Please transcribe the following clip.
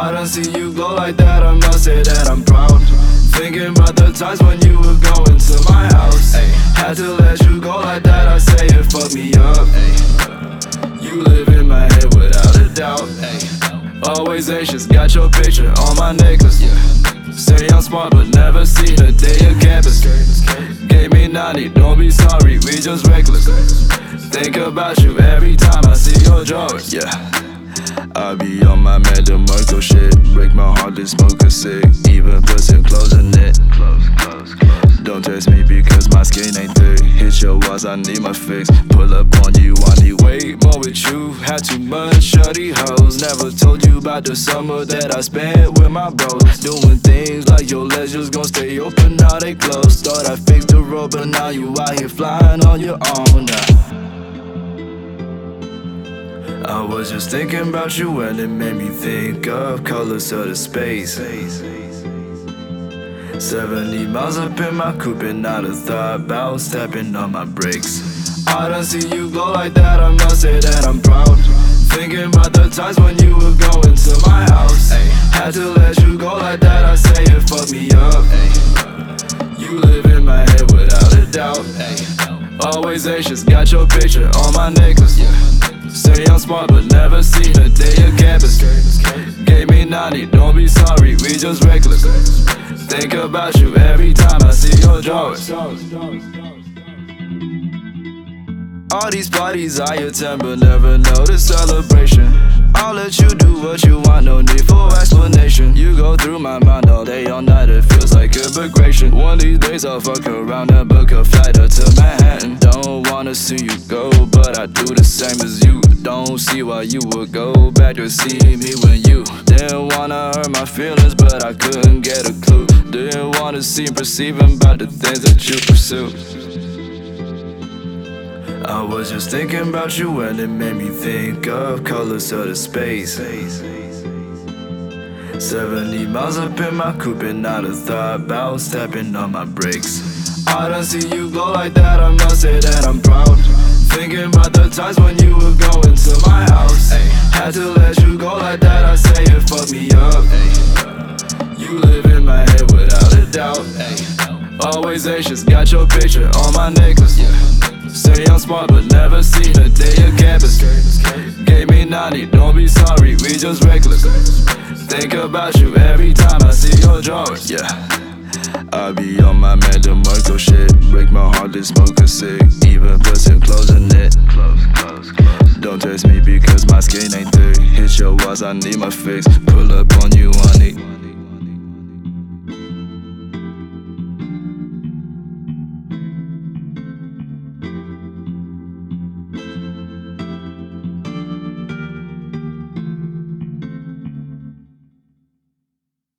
I don't see you glow like that, I must say that I'm proud. Thinking about the times when you were going to my house. Had to let you go like that, I say it fucked me up. You live in my head without a doubt. Always anxious, got your picture on my necklace. Say I'm smart but never seen a day of campus. Gave me 90, don't be sorry, we just reckless. Think about you every time I see your drawers. I be on my Mad Marco shit. Break my heart to smoke a cig. Even pussy closing it. Don't test me because my skin ain't thick. Hit your walls, I need my fix. Pull up on you, I need way more with you. Had too much shorty hoes. Never told you about the summer that I spent with my bros. Doing things like your legs just gon' stay open, now they closed. Thought I fixed the road, but now you out here flying on your own now. I was just thinking about you and it made me think of colors of the space. 70 miles up in my coupe and not a thought about stepping on my brakes. I don't see you glow like that, I must say that I'm proud. Thinking about the times when you were going to my house. Had to let you go like that, I say it fucked me up. You live in my head without a doubt. Always anxious, got your picture on my necklace. Say I'm smart but never seen a day of campus. Gave me 90, don't be sorry, we just reckless. Think about you every time I see your drawers. All these parties I attend but never know the celebration. I'll let you do what you want, no need for explanation. You go through my mind all day, all night, it feels like immigration. One of these days I'll fuck around and book a flight up to Manhattan. Don't wanna see you go, but I do the same as you. Don't see why you would go back to see me when you didn't wanna hurt my feelings, but I couldn't get a clue. Didn't wanna seem perceiving about the things that you pursue. I was just thinking about you and it made me think of colors of the space. 70 miles up in my coupe and not a thought about stepping on my brakes. I don't see you glow like that, I must say that I'm proud. Thinking about the times when you were going to my house. Had to let you go like that, I say it fucked me up. You live in my head without a doubt. Always anxious, got your picture on my necklace. Say I'm smart but never seen a day of campus. Gave me 90, don't be sorry, we just reckless. Think about you every time I see your drawers. I be on my Mad Marco shit. Break my heart to smoke a cig. Even pussy closing it. Don't test me because my skin ain't thick. Hit your walls, I need my fix. Pull up on you,